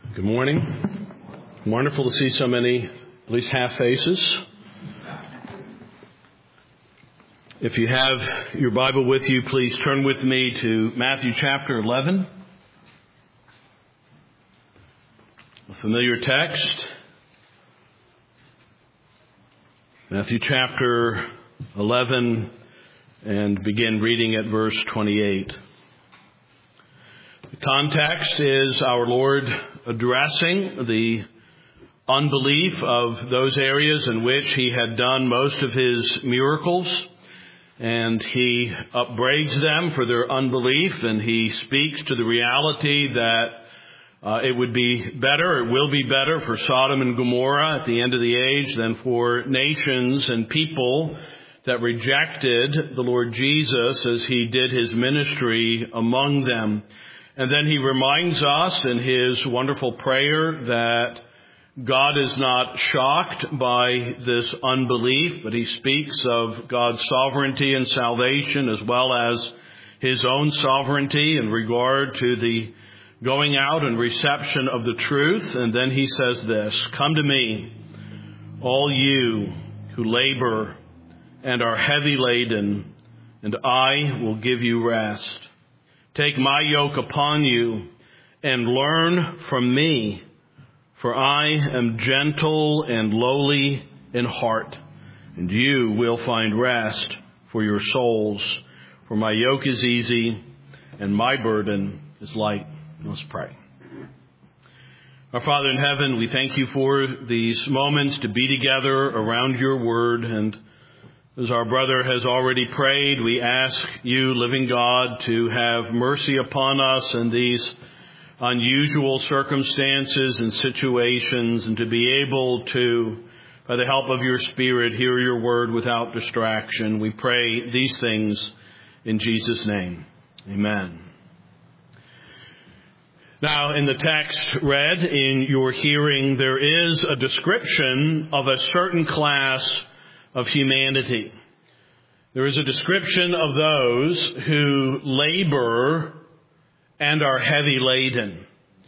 Good morning. Wonderful to see so many, at least half faces. If you have your Bible with you, please turn with me to Matthew chapter 11. A familiar text. Matthew chapter 11, and begin reading at verse 28. The context is our Lord addressing the unbelief of those areas in which He had done most of His miracles, and He upbraids them for their unbelief, and He speaks to the reality that it would be better, it will be better for Sodom and Gomorrah at the end of the age than for nations and people that rejected the Lord Jesus as He did His ministry among them. And then He reminds us in His wonderful prayer that God is not shocked by this unbelief, but He speaks of God's sovereignty and salvation as well as His own sovereignty in regard to the going out and reception of the truth. And then He says this, "Come to me, all you who labor and are heavy laden, and I will give you rest. Take my yoke upon you and learn from me, for I am gentle and lowly in heart, and you will find rest for your souls. For my yoke is easy and my burden is light." Let's pray. Our Father in heaven, we thank you for these moments to be together around your word. And as our brother has already prayed, we ask you, living God, to have mercy upon us in these unusual circumstances and situations, and to be able to, by the help of your Spirit, hear your word without distraction. We pray these things in Jesus' name. Amen. Now, in the text read in your hearing, there is a description of a certain class of humanity. There is a description of those who labor and are heavy laden.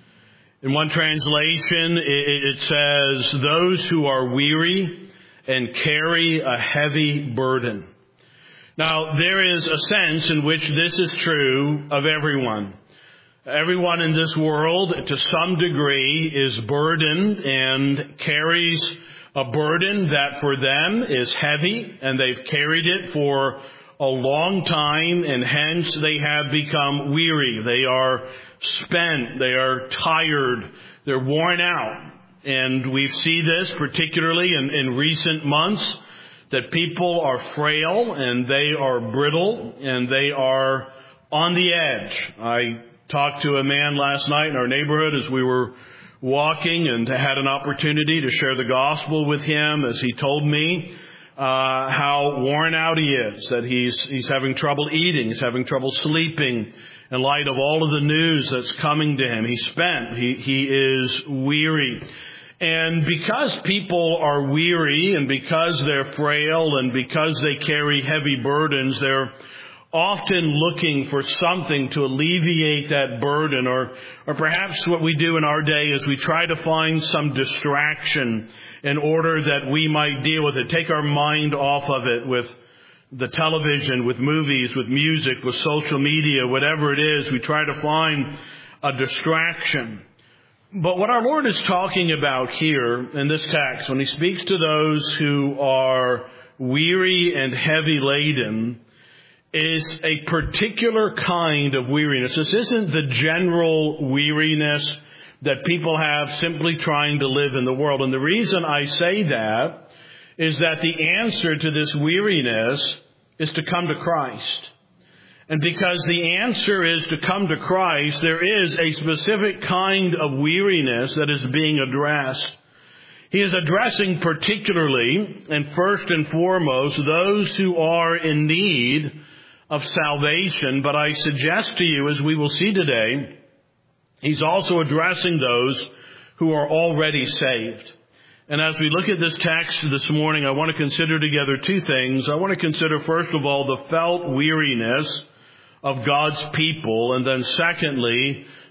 In one translation, it says, "those who are weary and carry a heavy burden." Now, there is a sense in which this is true of everyone. Everyone in this world, to some degree, is burdened and carries a burden that for them is heavy, and they've carried it for a long time, and hence they have become weary. They are spent. They are tired. They're worn out. And we see this particularly in recent months, that people are frail and they are brittle and they are on the edge. I talked to a man last night in our neighborhood as we were walking, and had an opportunity to share the gospel with him as he told me how worn out he is, that he's having trouble eating, he's having trouble sleeping in light of all of the news that's coming to him. He's spent, he is weary. And because people are weary, and because they're frail, and because they carry heavy burdens, they're often looking for something to alleviate that burden, or perhaps what we do in our day is we try to find some distraction in order that we might deal with it, take our mind off of it with the television, with movies, with music, with social media, whatever it is. We try to find a distraction. But what our Lord is talking about here in this text, when He speaks to those who are weary and heavy laden, is a particular kind of weariness. This isn't the general weariness that people have simply trying to live in the world. And the reason I say that is that the answer to this weariness is to come to Christ. And because the answer is to come to Christ, there is a specific kind of weariness that is being addressed. He is addressing particularly, and first and foremost, those who are in need of salvation. But I suggest to you, as we will see today, He's also addressing those who are already saved. And as we look at this text this morning, I want to consider together two things. I want to consider, first of all, the felt weariness of God's people, and then secondly,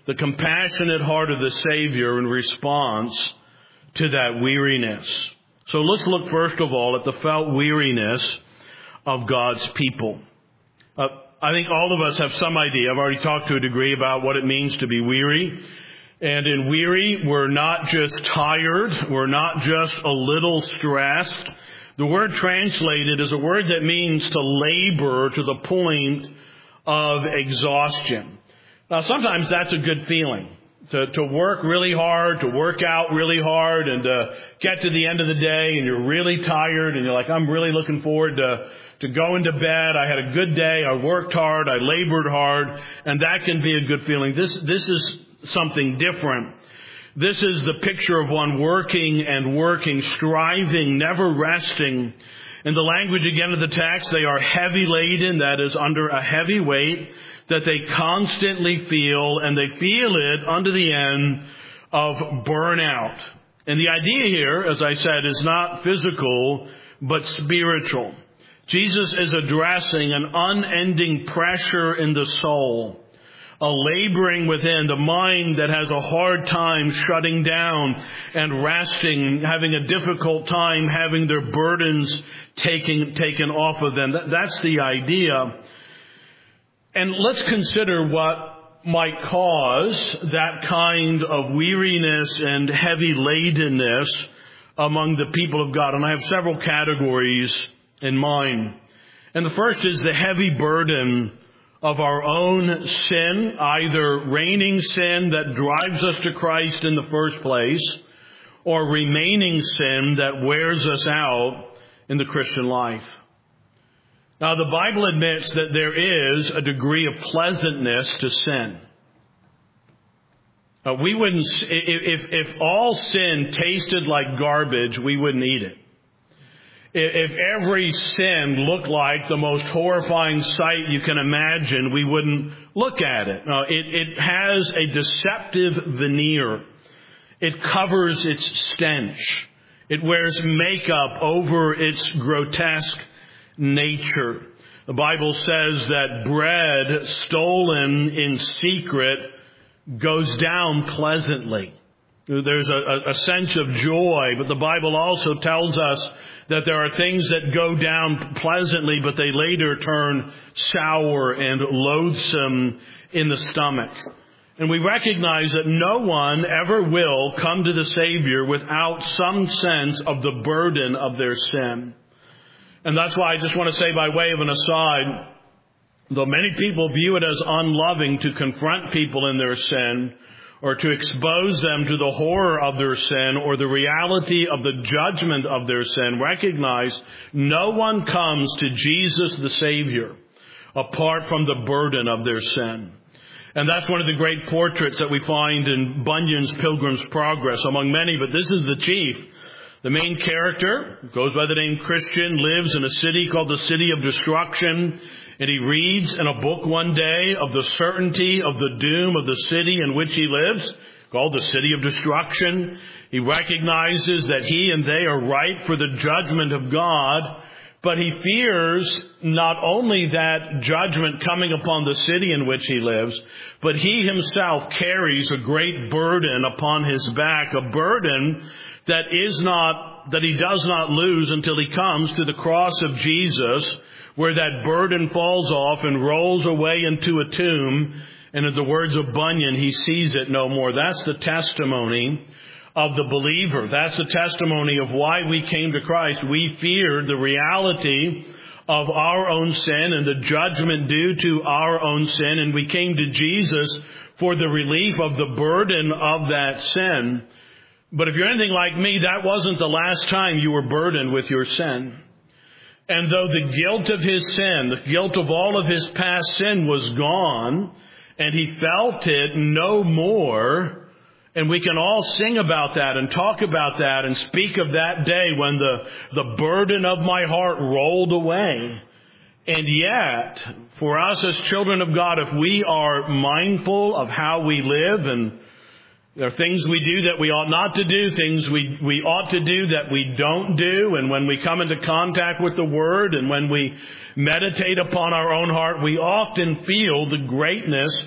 the compassionate heart of the Savior in response to that weariness. So let's look first of all at the felt weariness of God's people. I think all of us have some idea. I've already talked to a degree about what it means to be weary. And in weary, we're not just tired. We're not just a little stressed. The word translated is a word that means to labor to the point of exhaustion. Now, sometimes that's a good feeling. To work really hard, to work out really hard, and to get to the end of the day and you're really tired and you're like, I'm really looking forward to going to bed. I had a good day. I worked hard. I labored hard. And that can be a good feeling. This is something different. This is the picture of one working and working, striving, never resting. In the language again of the text, they are heavy laden, that is under a heavy weight that they constantly feel, and they feel it under the end of burnout. And the idea here, as I said, is not physical, but spiritual. Jesus is addressing an unending pressure in the soul, a laboring within, the mind that has a hard time shutting down and resting, having a difficult time having their burdens taken off of them. That's the idea. And let's consider what might cause that kind of weariness and heavy ladenness among the people of God. And I have several categories in mind. And the first is the heavy burden of our own sin, either reigning sin that drives us to Christ in the first place, or remaining sin that wears us out in the Christian life. Now, the Bible admits that there is a degree of pleasantness to sin. We wouldn't, if all sin tasted like garbage, we wouldn't eat it. If every sin looked like the most horrifying sight you can imagine, we wouldn't look at it. No, it has a deceptive veneer. It covers its stench. It wears makeup over its grotesque nature. The Bible says that bread stolen in secret goes down pleasantly. There's a sense of joy, but the Bible also tells us that there are things that go down pleasantly, but they later turn sour and loathsome in the stomach. And we recognize that no one ever will come to the Savior without some sense of the burden of their sin. And that's why I just want to say by way of an aside, though many people view it as unloving to confront people in their sin, or to expose them to the horror of their sin or the reality of the judgment of their sin, recognize no one comes to Jesus the Savior apart from the burden of their sin. And that's one of the great portraits that we find in Bunyan's Pilgrim's Progress, among many, but this is the chief. The main character, goes by the name Christian, lives in a city called the City of Destruction. And he reads in a book one day of the certainty of the doom of the city in which he lives, called the City of Destruction. He recognizes that he and they are ripe for the judgment of God, but he fears not only that judgment coming upon the city in which he lives, but he himself carries a great burden upon his back, a burden that he does not lose until he comes to the cross of Jesus, where that burden falls off and rolls away into a tomb. And in the words of Bunyan, he sees it no more. That's the testimony of the believer. That's the testimony of why we came to Christ. We feared the reality of our own sin and the judgment due to our own sin. And we came to Jesus for the relief of the burden of that sin. But if you're anything like me, that wasn't the last time you were burdened with your sin. And though the guilt of his sin, the guilt of all of his past sin was gone, and he felt it no more, and we can all sing about that and talk about that and speak of that day when the burden of my heart rolled away. And yet, for us as children of God, if we are mindful of how we live, and there are things we do that we ought not to do, things we ought to do that we don't do. And when we come into contact with the Word and when we meditate upon our own heart, we often feel the greatness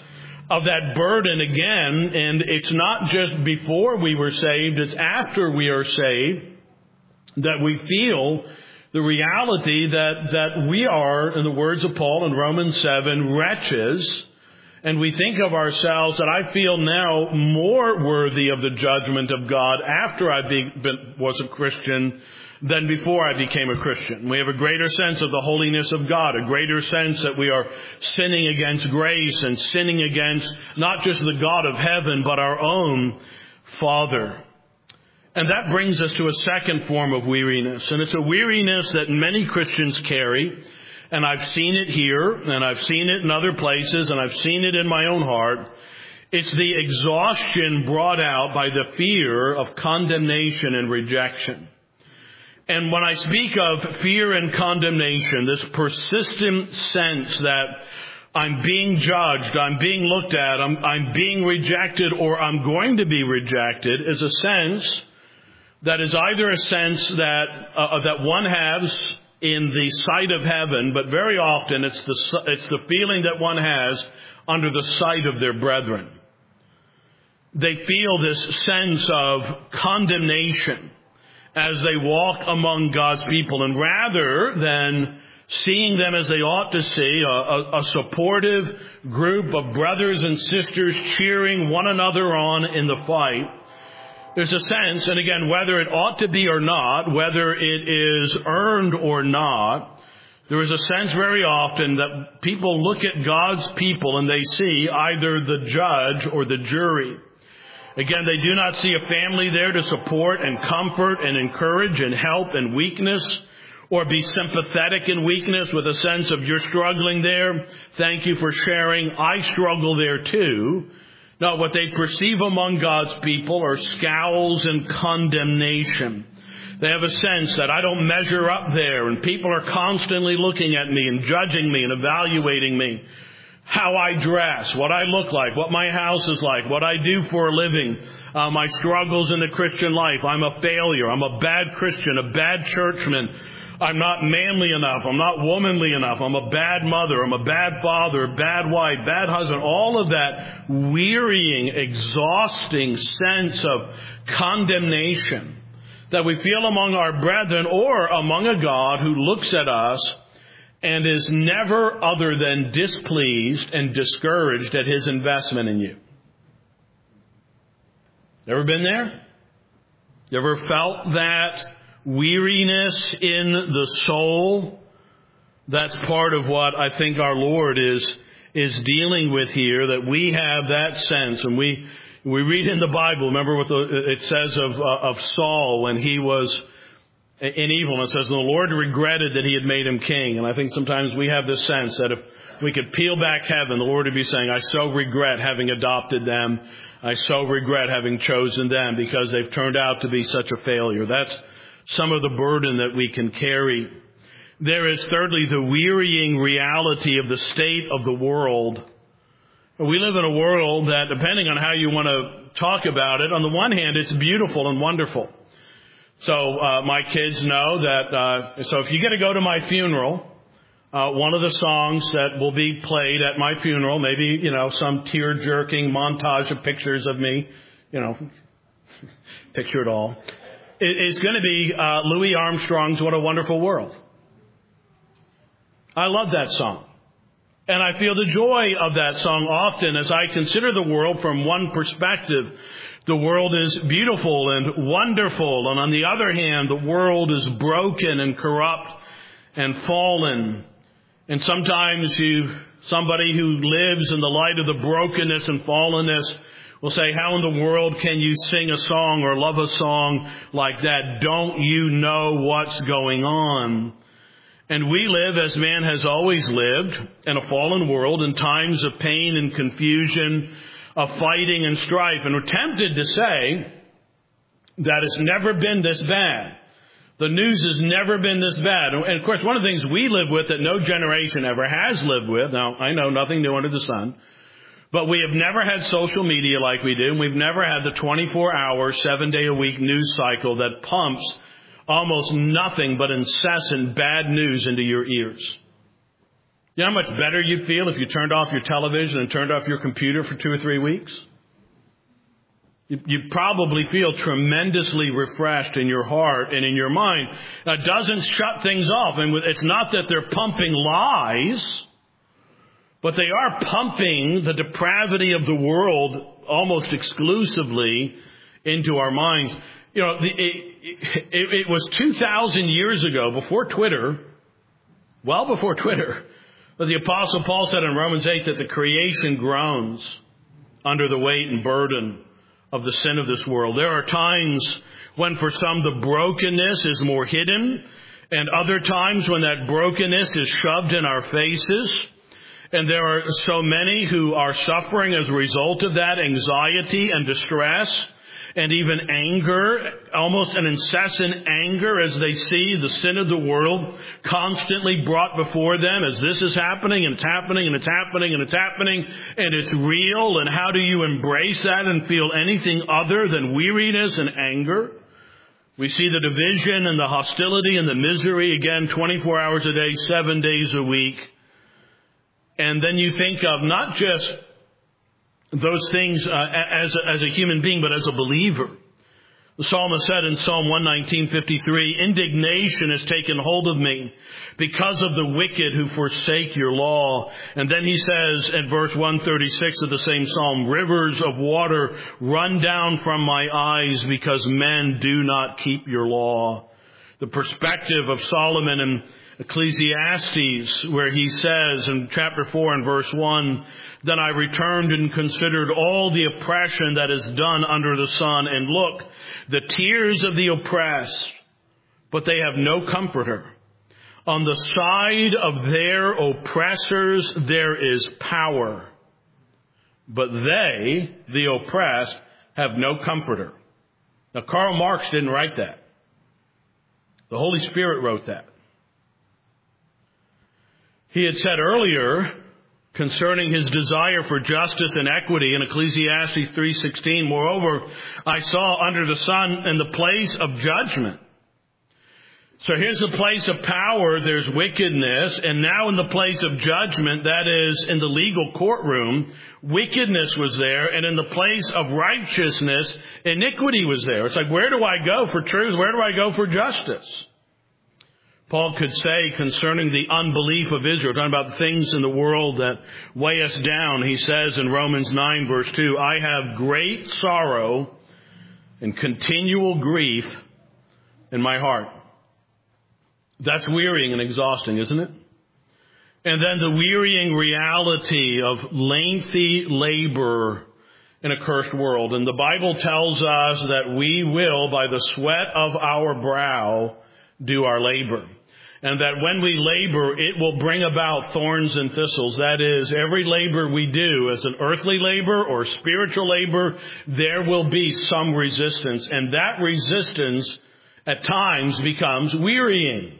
of that burden again, and it's not just before we were saved, it's after we are saved that we feel the reality that we are, in the words of Paul in Romans 7, wretches, and we think of ourselves that I feel now more worthy of the judgment of God after I was a Christian than before I became a Christian. We have a greater sense of the holiness of God, a greater sense that we are sinning against grace and sinning against not just the God of heaven, but our own Father. And that brings us to a second form of weariness. And it's a weariness that many Christians carry. And I've seen it here, and I've seen it in other places, and I've seen it in my own heart. It's the exhaustion brought out by the fear of condemnation and rejection. And when I speak of fear and condemnation, this persistent sense that I'm being judged, I'm being looked at, I'm being rejected, or I'm going to be rejected, is a sense that is either a sense that one has in the sight of heaven, but very often it's the feeling that one has under the sight of their brethren. They feel this sense of condemnation as they walk among God's people, and rather than seeing them as they ought to see, a supportive group of brothers and sisters cheering one another on in the fight, there's a sense, and again, whether it ought to be or not, whether it is earned or not, there is a sense very often that people look at God's people and they see either the judge or the jury. Again, they do not see a family there to support and comfort and encourage and help in weakness, or be sympathetic in weakness with a sense of you're struggling there. Thank you for sharing. I struggle there too. No, what they perceive among God's people are scowls and condemnation. They have a sense that I don't measure up there, and people are constantly looking at me and judging me and evaluating me. How I dress, what I look like, what my house is like, what I do for a living, my struggles in the Christian life. I'm a failure. I'm a bad Christian, a bad churchman. I'm not manly enough. I'm not womanly enough. I'm a bad mother. I'm a bad father, bad wife, bad husband. All of that wearying, exhausting sense of condemnation that we feel among our brethren or among a God who looks at us and is never other than displeased and discouraged at his investment in you. Ever been there? You ever felt that weariness in the soul? That's part of what I think our Lord is dealing with here, that we have that sense. And we read in the Bible, remember what it says of Saul when he was in evil. And it says, the Lord regretted that he had made him king. And I think sometimes we have this sense that if we could peel back heaven, the Lord would be saying, I so regret having adopted them. I so regret having chosen them because they've turned out to be such a failure. That's some of the burden that we can carry. There is thirdly the wearying reality of the state of the world. We live in a world that, depending on how you want to talk about it, on the one hand, it's beautiful and wonderful. So my kids know that, so if you get to go to my funeral, one of the songs that will be played at my funeral, maybe, some tear-jerking montage of pictures of me, picture it all. It's going to be Louis Armstrong's What a Wonderful World. I love that song. And I feel the joy of that song often as I consider the world from one perspective. The world is beautiful and wonderful. And on the other hand, the world is broken and corrupt and fallen. And sometimes somebody who lives in the light of the brokenness and fallenness will say, how in the world can you sing a song or love a song like that? Don't you know what's going on? And we live, as man has always lived, in a fallen world in times of pain and confusion, of fighting and strife. And we're tempted to say that it's never been this bad. The news has never been this bad. And of course, one of the things we live with that no generation ever has lived with, now I know nothing new under the sun, but we have never had social media like we do, and we've never had the 24-hour, 7-day-a-week news cycle that pumps almost nothing but incessant bad news into your ears. You know how much better you'd feel if you turned off your television and turned off your computer for 2 or 3 weeks? You'd probably feel tremendously refreshed in your heart and in your mind. Now, it doesn't shut things off. And it's not that they're pumping lies, but they are pumping the depravity of the world almost exclusively into our minds. You know, it was 2,000 years ago, before Twitter, well before Twitter, that the Apostle Paul said in Romans 8 that the creation groans under the weight and burden of the sin of this world. There are times when for some the brokenness is more hidden, and other times when that brokenness is shoved in our faces. And there are so many who are suffering as a result of that, anxiety and distress, and even anger, almost an incessant anger as they see the sin of the world constantly brought before them as this is happening and it's happening and it's happening and it's happening and it's real. And how do you embrace that and feel anything other than weariness and anger? We see the division and the hostility and the misery again 24 hours a day, 7 days a week. And then you think of not just those things as a human being, but as a believer. The psalmist said in Psalm 119:53, indignation has taken hold of me because of the wicked who forsake your law. And then he says in verse 136 of the same psalm, rivers of water run down from my eyes because men do not keep your law. The perspective of Solomon in Ecclesiastes, where he says in chapter 4 and verse 1, then I returned and considered all the oppression that is done under the sun. And look, the tears of the oppressed, but they have no comforter. On the side of their oppressors there is power, but they, the oppressed, have no comforter. Now, Karl Marx didn't write that. The Holy Spirit wrote that. He had said earlier concerning his desire for justice and equity in Ecclesiastes 3:16, moreover, I saw under the sun in the place of judgment. So here's the place of power, there's wickedness, and now in the place of judgment, that is in the legal courtroom, wickedness was there, and in the place of righteousness, iniquity was there. It's like, where do I go for truth? Where do I go for justice? Paul could say concerning the unbelief of Israel, talking about things in the world that weigh us down, he says in Romans 9 verse 2, I have great sorrow and continual grief in my heart. That's wearying and exhausting, isn't it? And then the wearying reality of lengthy labor in a cursed world. And the Bible tells us that we will, by the sweat of our brow, do our labor. And that when we labor, it will bring about thorns and thistles. That is, every labor we do, as an earthly labor or spiritual labor, there will be some resistance. And that resistance at times becomes wearying.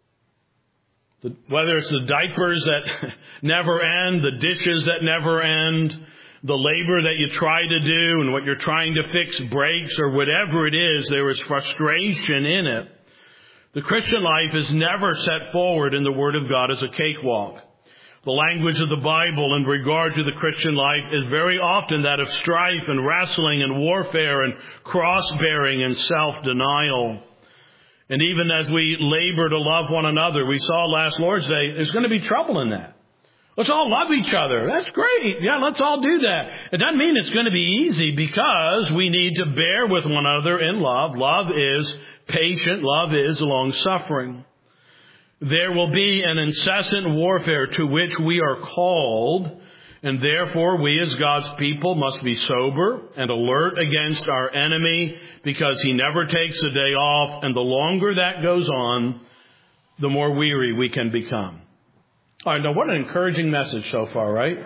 Whether it's the diapers that never end, the dishes that never end, the labor that you try to do and what you're trying to fix breaks or whatever it is, there is frustration in it. The Christian life is never set forward in the Word of God as a cakewalk. The language of the Bible in regard to the Christian life is very often that of strife and wrestling and warfare and cross-bearing and self-denial. And even as we labor to love one another, we saw last Lord's Day, there's going to be trouble in that. Let's all love each other. That's great. Yeah, let's all do that. It doesn't mean it's going to be easy because we need to bear with one another in love. Love is patient. Love is long-suffering. There will be an incessant warfare to which we are called, and therefore we as God's people must be sober and alert against our enemy because he never takes a day off, and the longer that goes on, the more weary we can become. All right, now what an encouraging message so far, right?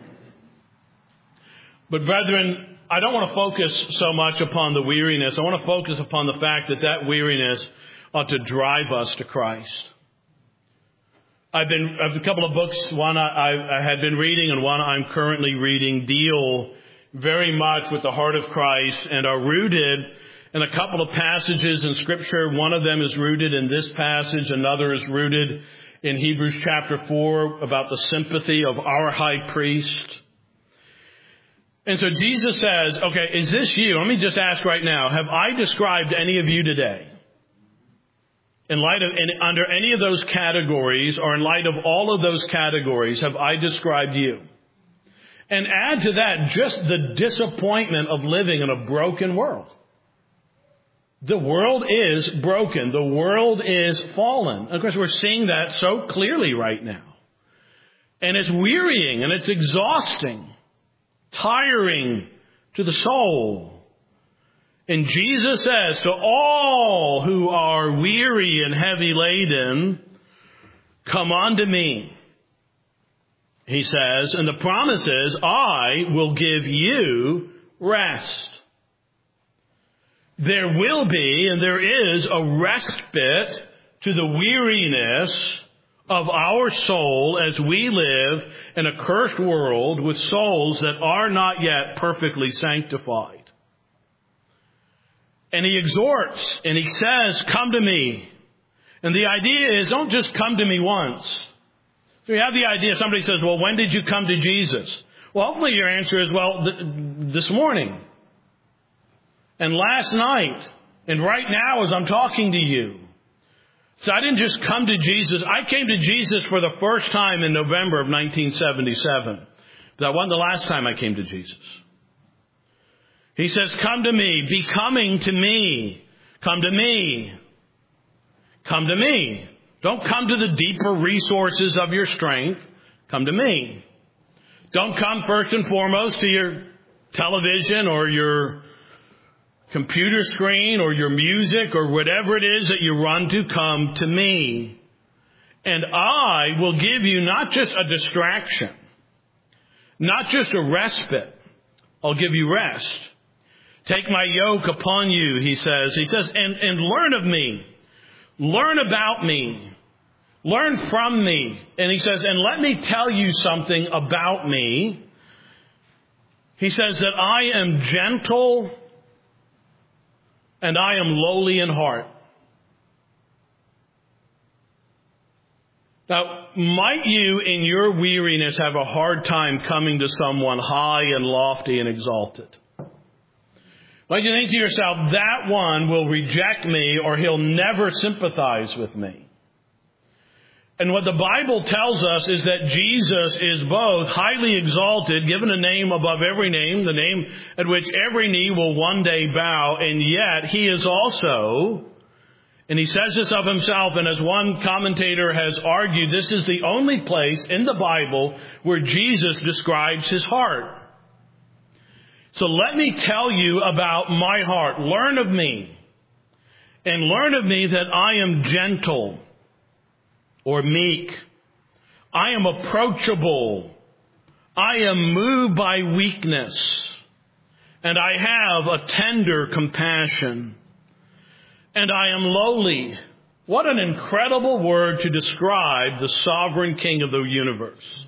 But brethren, I don't want to focus so much upon the weariness. I want to focus upon the fact that that weariness ought to drive us to Christ. I have a couple of books, one I had been reading and one I'm currently reading, deal very much with the heart of Christ and are rooted in a couple of passages in Scripture. One of them is rooted in this passage. Another is rooted in Hebrews chapter 4 about the sympathy of our high priest. And so Jesus says, okay, is this you? Let me just ask right now, have I described any of you today? In light of, under any of those categories, or in light of all of those categories, have I described you? And add to that just the disappointment of living in a broken world. The world is broken. The world is fallen. Of course, we're seeing that so clearly right now. And it's wearying and it's exhausting, tiring to the soul. And Jesus says to all who are weary and heavy laden, come unto me. He says, and the promise is, I will give you rest. There will be, and there is, a respite to the weariness of our soul as we live in a cursed world with souls that are not yet perfectly sanctified. And he exhorts, and he says, come to me. And the idea is, don't just come to me once. So you have the idea, somebody says, well, when did you come to Jesus? Well, hopefully your answer is, well, this morning. And last night. And right now as I'm talking to you. So I didn't just come to Jesus. I came to Jesus for the first time in November of 1977. But that wasn't the last time I came to Jesus. He says, come to me, be coming to me. Come to me. Come to me. Don't come to the deeper resources of your strength. Come to me. Don't come first and foremost to your television or your computer screen or your music or whatever it is that you run to. Come to me. And I will give you not just a distraction, not just a respite. I'll give you rest. Take my yoke upon you, he says. He says, and learn of me. Learn about me. Learn from me. And he says, and let me tell you something about me. He says that I am gentle and I am lowly in heart. Now, might you in your weariness have a hard time coming to someone high and lofty and exalted? Might you think to yourself, that one will reject me or he'll never sympathize with me? And what the Bible tells us is that Jesus is both highly exalted, given a name above every name, the name at which every knee will one day bow, and yet he is also, and he says this of himself, and as one commentator has argued, this is the only place in the Bible where Jesus describes his heart. So let me tell you about my heart. Learn of me. And learn of me that I am gentle or meek. I am approachable. I am moved by weakness. And I have a tender compassion. And I am lowly. What an incredible word to describe the sovereign King of the universe.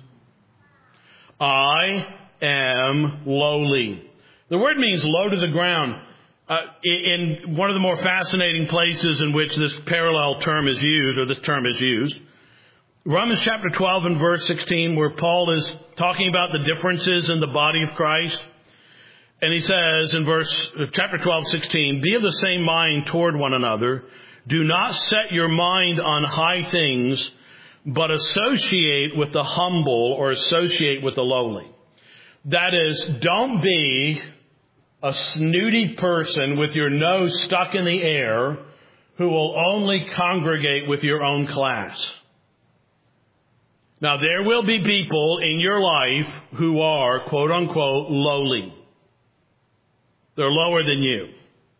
I am lowly. The word means low to the ground. In one of the more fascinating places in which this parallel term is used, or this term is used, Romans chapter 12 and verse 16, where Paul is talking about the differences in the body of Christ. And he says in chapter 12:16, be of the same mind toward one another. Do not set your mind on high things, but associate with the humble or associate with the lowly. That is, don't be a snooty person with your nose stuck in the air who will only congregate with your own class. Now, there will be people in your life who are, quote unquote, lowly. They're lower than you.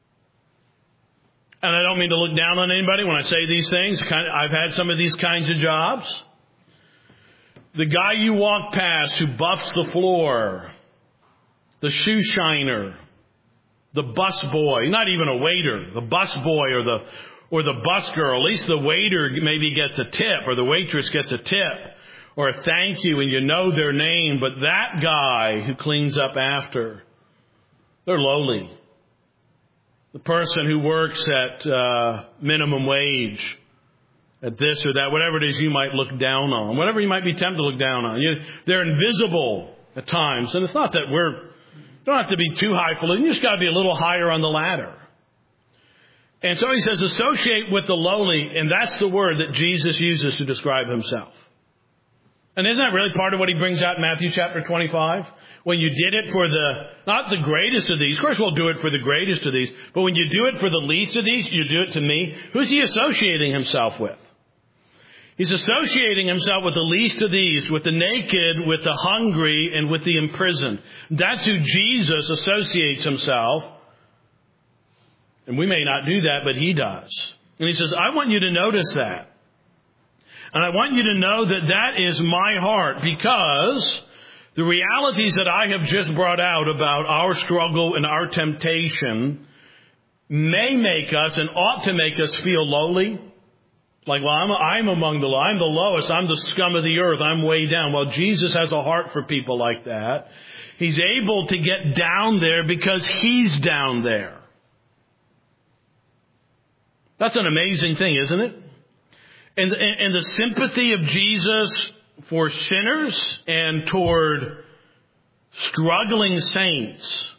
And I don't mean to look down on anybody when I say these things. I've had some of these kinds of jobs. The guy you walk past who buffs the floor, the shoe shiner, the bus boy, not even a waiter, the bus boy or the bus girl. At least the waiter maybe gets a tip, or the waitress gets a tip or a thank you, and you know their name. But that guy who cleans up after, they're lowly. The person who works at minimum wage at this or that, whatever it is you might look down on, whatever you might be tempted to look down on. They're invisible at times. And it's not that don't have to be too highfalutin. You just got to be a little higher on the ladder. And so he says, associate with the lowly, and that's the word that Jesus uses to describe himself. And isn't that really part of what he brings out in Matthew chapter 25? When you did it for not the greatest of these. Of course, we'll do it for the greatest of these. But when you do it for the least of these, you do it to me. Who's he associating himself with? He's associating himself with the least of these, with the naked, with the hungry, and with the imprisoned. That's who Jesus associates himself. And we may not do that, but he does. And he says, I want you to notice that. And I want you to know that that is my heart, because the realities that I have just brought out about our struggle and our temptation may make us and ought to make us feel lowly. Like, well, I'm among the low. I'm the lowest. I'm the scum of the earth. I'm way down. Well, Jesus has a heart for people like that. He's able to get down there because he's down there. That's an amazing thing, isn't it? And the sympathy of Jesus for sinners and toward struggling saints.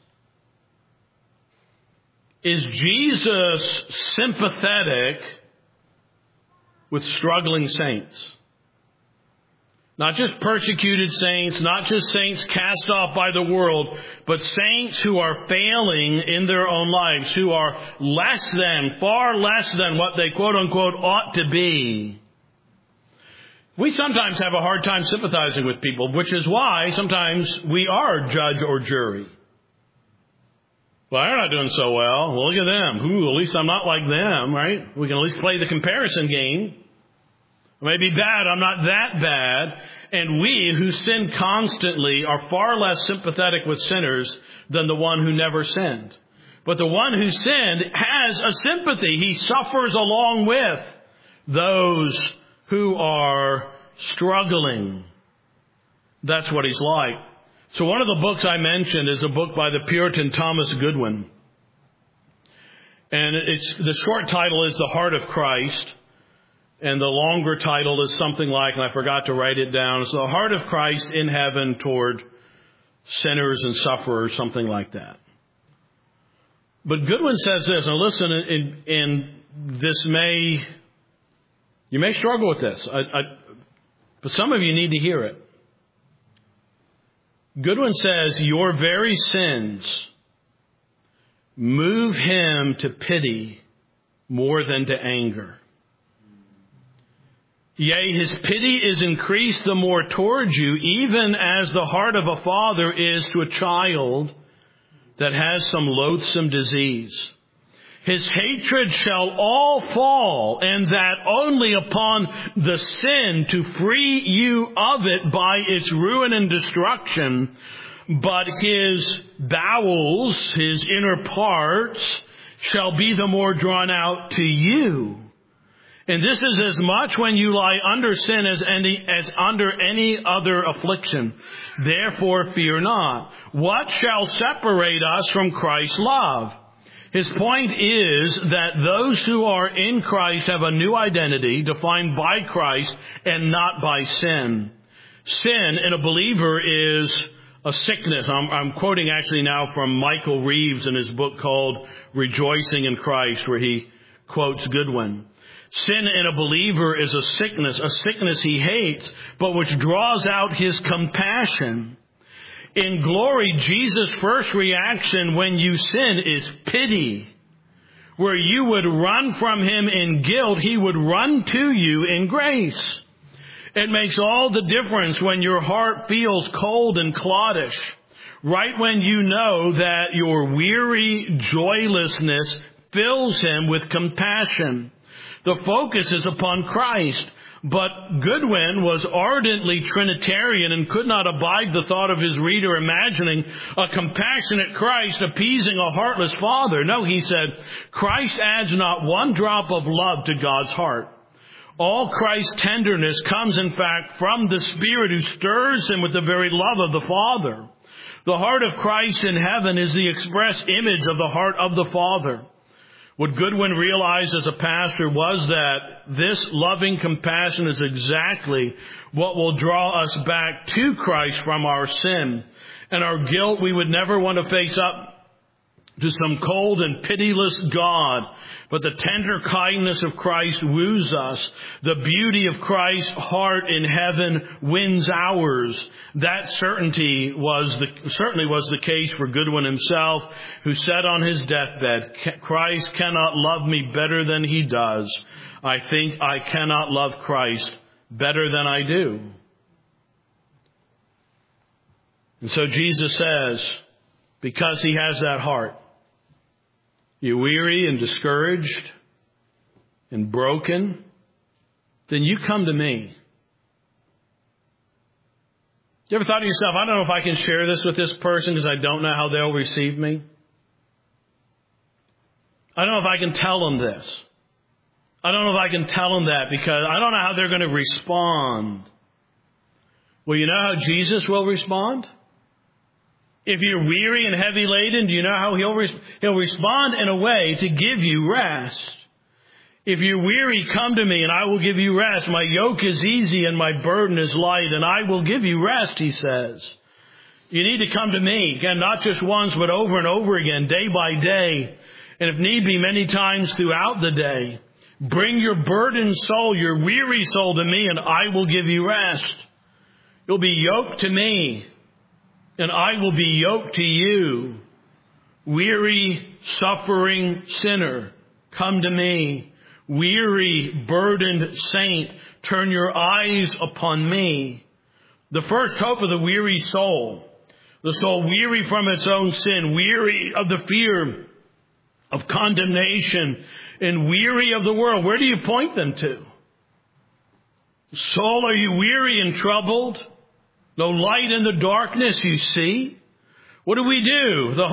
Is Jesus sympathetic with struggling saints? Not just persecuted saints, not just saints cast off by the world, but saints who are failing in their own lives, who are far less than what they quote unquote ought to be. We sometimes have a hard time sympathizing with people, which is why sometimes we are judge or jury. Well, they're not doing so well. Well, look at them. At least I'm not like them, right? We can at least play the comparison game. I may be bad, I'm not that bad. And we who sin constantly are far less sympathetic with sinners than the one who never sinned. But the one who sinned has a sympathy. He suffers along with those who are struggling. That's what he's like. So one of the books I mentioned is a book by the Puritan Thomas Goodwin. And the short title is The Heart of Christ. And the longer title is something like, and I forgot to write it down, it's The Heart of Christ in Heaven Toward Sinners and Sufferers, something like that. But Goodwin says this, and listen, you may struggle with this, but some of you need to hear it. Goodwin says, your very sins move him to pity more than to anger. Yea, his pity is increased the more towards you, even as the heart of a father is to a child that has some loathsome disease. His hatred shall all fall, and that only upon the sin to free you of it by its ruin and destruction. But his bowels, his inner parts, shall be the more drawn out to you. And this is as much when you lie under sin as under any other affliction. Therefore fear not. What shall separate us from Christ's love? His point is that those who are in Christ have a new identity defined by Christ and not by sin. Sin in a believer is a sickness. I'm quoting actually now from Michael Reeves in his book called Rejoicing in Christ, where he quotes Goodwin. Sin in a believer is a sickness he hates, but which draws out his compassion. In glory, Jesus' first reaction when you sin is pity. Where you would run from him in guilt, he would run to you in grace. It makes all the difference when your heart feels cold and cloddish, right when you know that your weary joylessness fills him with compassion. The focus is upon Christ. But Goodwin was ardently Trinitarian and could not abide the thought of his reader imagining a compassionate Christ appeasing a heartless Father. No, he said, Christ adds not one drop of love to God's heart. All Christ's tenderness comes, in fact, from the Spirit who stirs him with the very love of the Father. The heart of Christ in heaven is the express image of the heart of the Father. What Goodwin realized as a pastor was that this loving compassion is exactly what will draw us back to Christ from our sin and our guilt. We would never want to face up to some cold and pitiless God, but the tender kindness of Christ woos us. The beauty of Christ's heart in heaven wins ours. That certainly was the case for Goodwin himself, who said on his deathbed, "Christ cannot love me better than he does. I think I cannot love Christ better than I do." And so Jesus says, because he has that heart, you're weary and discouraged and broken, then you come to me. You ever thought to yourself, I don't know if I can share this with this person because I don't know how they'll receive me? I don't know if I can tell them this. I don't know if I can tell them that because I don't know how they're going to respond. Well, you know how Jesus will respond? If you're weary and heavy laden, do you know how he'll respond in a way to give you rest? If you're weary, come to me and I will give you rest. My yoke is easy and my burden is light, and I will give you rest, he says. You need to come to me, again, not just once, but over and over again, day by day, and if need be, many times throughout the day. Bring your burdened soul, your weary soul to me, and I will give you rest. You'll be yoked to me, and I will be yoked to you. Weary, suffering sinner, come to me. Weary, burdened saint, turn your eyes upon me. The first hope of the weary soul, the soul weary from its own sin, weary of the fear of condemnation, and weary of the world. Where do you point them to? Soul, are you weary and troubled? No light in the darkness you see? What do? The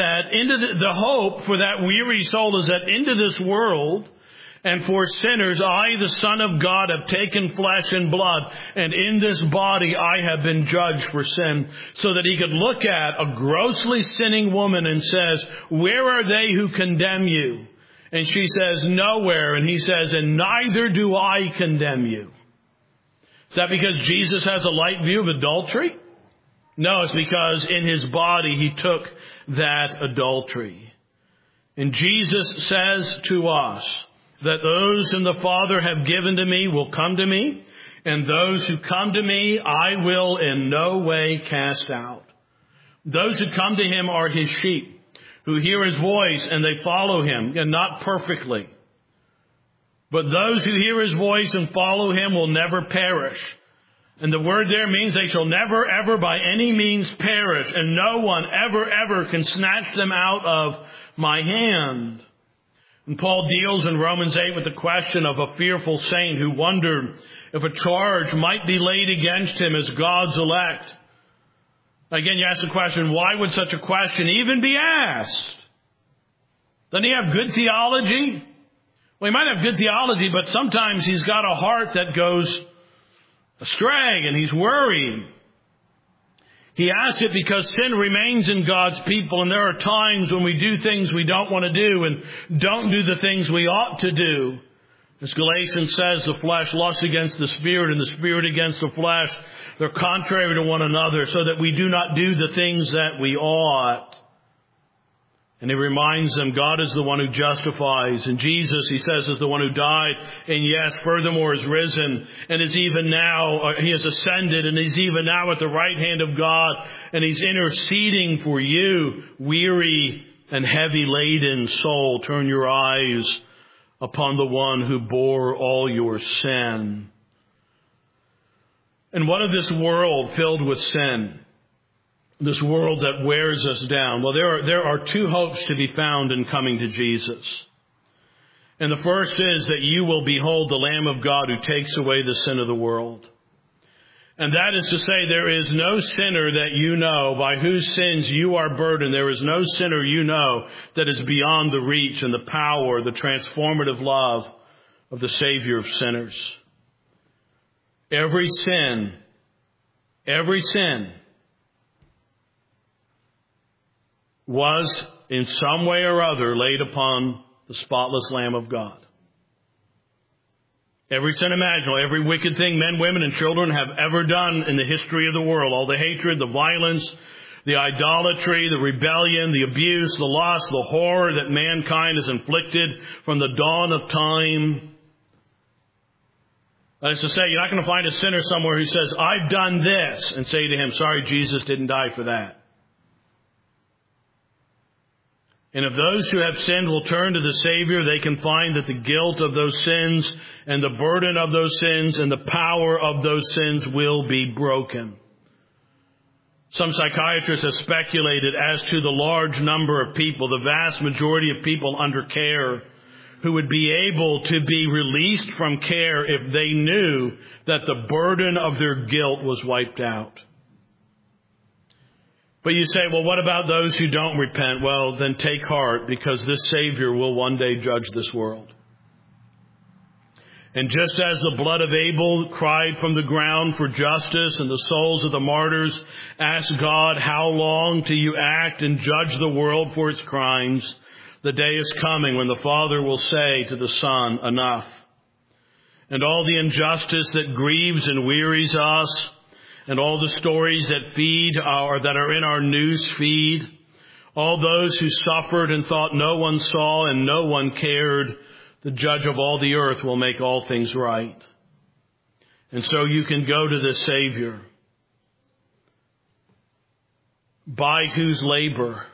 hope for that weary soul is that into this world and for sinners, I, the Son of God, have taken flesh and blood, and in this body I have been judged for sin, so that he could look at a grossly sinning woman and says, where are they who condemn you? And she says, nowhere. And he says, and neither do I condemn you. Is that because Jesus has a light view of adultery? No, it's because in his body he took that adultery. And Jesus says to us that those whom the Father have given to me will come to me, and those who come to me I will in no way cast out. Those who come to him are his sheep, who hear his voice and they follow him, and not perfectly. But those who hear his voice and follow him will never perish. And the word there means they shall never, ever by any means perish. And no one ever, ever can snatch them out of my hand. And Paul deals in Romans 8 with the question of a fearful saint who wondered if a charge might be laid against him as God's elect. Again, you ask the question, why would such a question even be asked? Doesn't he have good theology? Well, he might have good theology, but sometimes he's got a heart that goes astray and he's worried. He asks it because sin remains in God's people, and there are times when we do things we don't want to do and don't do the things we ought to do. As Galatians says, the flesh lusts against the Spirit and the Spirit against the flesh. They're contrary to one another, so that we do not do the things that we ought. And he reminds them God is the one who justifies. And Jesus, he says, is the one who died. And yes, furthermore is risen. And is even now, he has ascended. And he's even now at the right hand of God. And he's interceding for you, weary and heavy laden soul. Turn your eyes upon the one who bore all your sin. And what of this world filled with sin? This world that wears us down. Well, there are two hopes to be found in coming to Jesus. And the first is that you will behold the Lamb of God who takes away the sin of the world. And that is to say, there is no sinner that you know by whose sins you are burdened. There is no sinner you know that is beyond the reach and the power, the transformative love of the Savior of sinners. Every sin was in some way or other laid upon the spotless Lamb of God. Every sin imaginable, every wicked thing men, women, and children have ever done in the history of the world, all the hatred, the violence, the idolatry, the rebellion, the abuse, the lust, the horror that mankind has inflicted from the dawn of time. That is to say, you're not going to find a sinner somewhere who says, I've done this, and say to him, sorry, Jesus didn't die for that. And if those who have sinned will turn to the Savior, they can find that the guilt of those sins and the burden of those sins and the power of those sins will be broken. Some psychiatrists have speculated as to the large number of people, the vast majority of people under care, who would be able to be released from care if they knew that the burden of their guilt was wiped out. But you say, well, what about those who don't repent? Well, then take heart, because this Savior will one day judge this world. And just as the blood of Abel cried from the ground for justice and the souls of the martyrs asked God, how long till you act and judge the world for its crimes? The day is coming when the Father will say to the Son, enough. And all the injustice that grieves and wearies us, and all the stories that that are in our news feed, all those who suffered and thought no one saw and no one cared, the judge of all the earth will make all things right. And so you can go to the Savior, by whose labor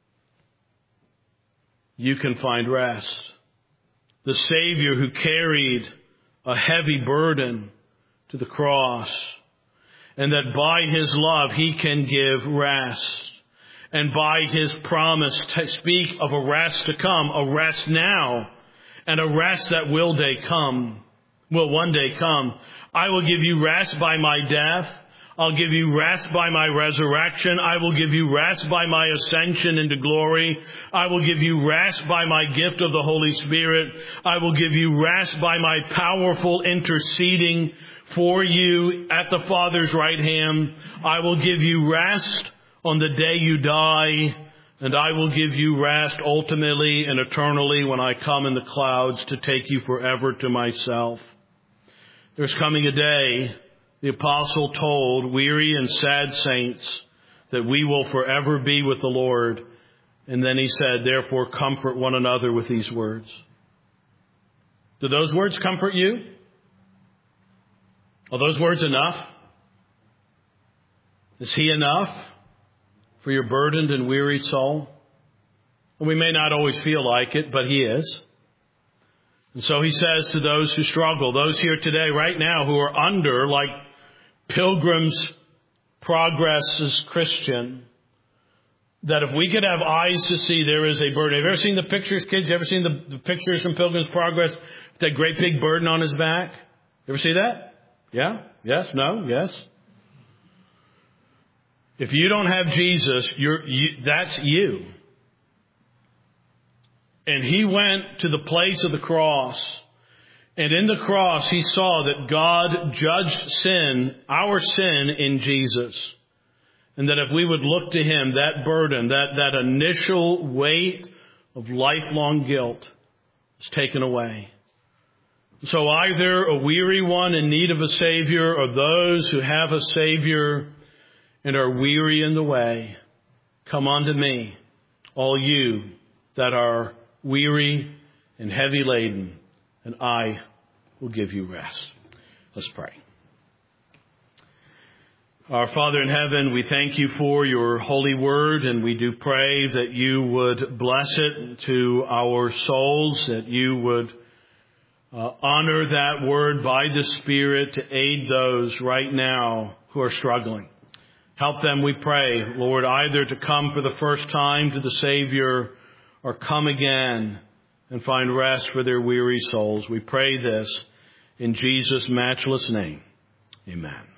you can find rest. The Savior who carried a heavy burden to the cross, and that by His love He can give rest. And by His promise to speak of a rest to come, a rest now, and a rest that will one day come. I will give you rest by my death. I'll give you rest by my resurrection. I will give you rest by my ascension into glory. I will give you rest by my gift of the Holy Spirit. I will give you rest by my powerful interceding for you at the Father's right hand. I will give you rest on the day you die, and I will give you rest ultimately and eternally when I come in the clouds to take you forever to myself. There's coming a day, the apostle told weary and sad saints, that we will forever be with the Lord. And then he said, therefore comfort one another with these words. Do those words comfort you? Are those words enough? Is He enough for your burdened and wearied soul? And we may not always feel like it, but He is. And so He says to those who struggle, those here today, right now, who are under, like Pilgrim's Progress as Christian, that if we could have eyes to see there is a burden. Have you ever seen the pictures, kids? You ever seen the pictures from Pilgrim's Progress? That great big burden on his back? You ever see that? Yeah? Yes? No? Yes? If you don't have Jesus, that's you. And He went to the place of the cross. And in the cross, He saw that God judged sin, our sin, in Jesus. And that if we would look to Him, that burden, that initial weight of lifelong guilt is taken away. So either a weary one in need of a Savior, or those who have a Savior and are weary in the way, come unto me, all you that are weary and heavy laden, and I will give you rest. Let's pray. Our Father in heaven, we thank You for Your holy word, and we do pray that You would bless it to our souls, that You would honor that word by the Spirit to aid those right now who are struggling. Help them, we pray, Lord, either to come for the first time to the Savior or come again and find rest for their weary souls. We pray this in Jesus' matchless name. Amen.